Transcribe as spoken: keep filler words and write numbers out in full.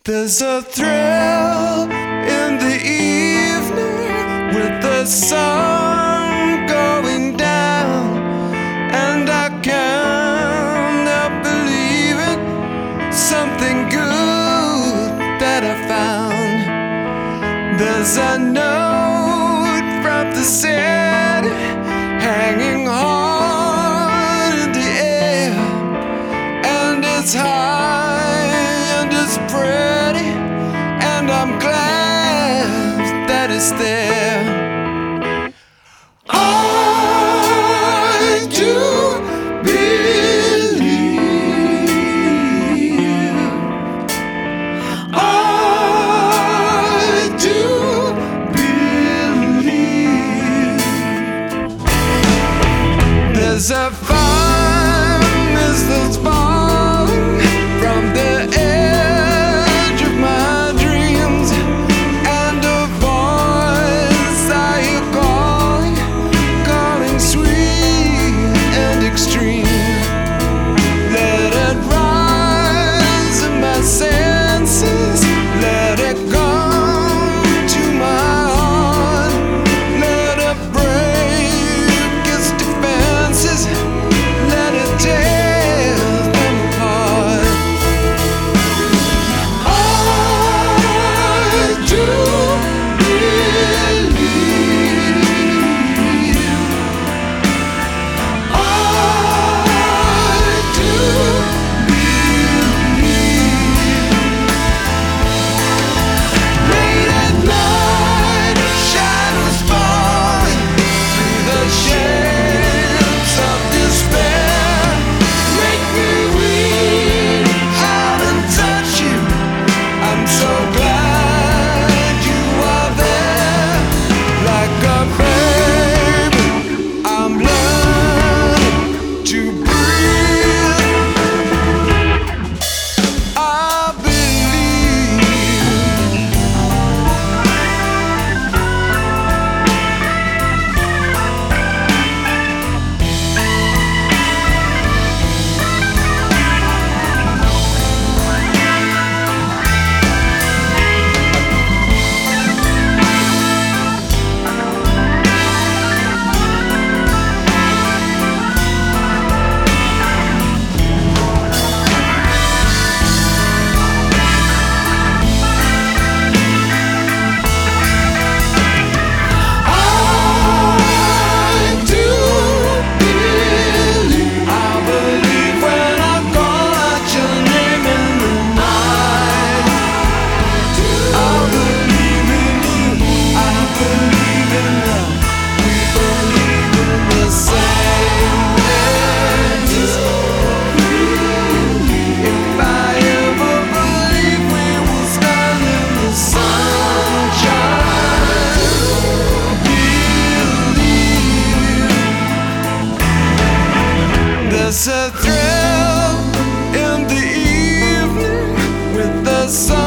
There's a thrill in the evening with the sun going down, and I can't help believing something good that I found. There's a note from the city hanging hard in the air, and it's high and it's pretty, and I'm glad that it's there. I do believe, I do believe. There's a fire that's falling from the edge of my dreams, and a voice I hear calling, calling sweet and extreme. Let it rise in my senses, let it come to my heart, let it break its defenses, let it tear them apart. I do believe, I do believe. Late at night, shadows falling through the shapes of despair. Make me reach out and touch you. I'm so glad you are there. Like a baby, I'm learning to breathe. I believe. I do believe. I believe when I call out your name in the night. I believe in you. I believe in love. We believe in the same things. If I ever believe we will stand in the sunshine, believe. There's a thrill in the evening with the sun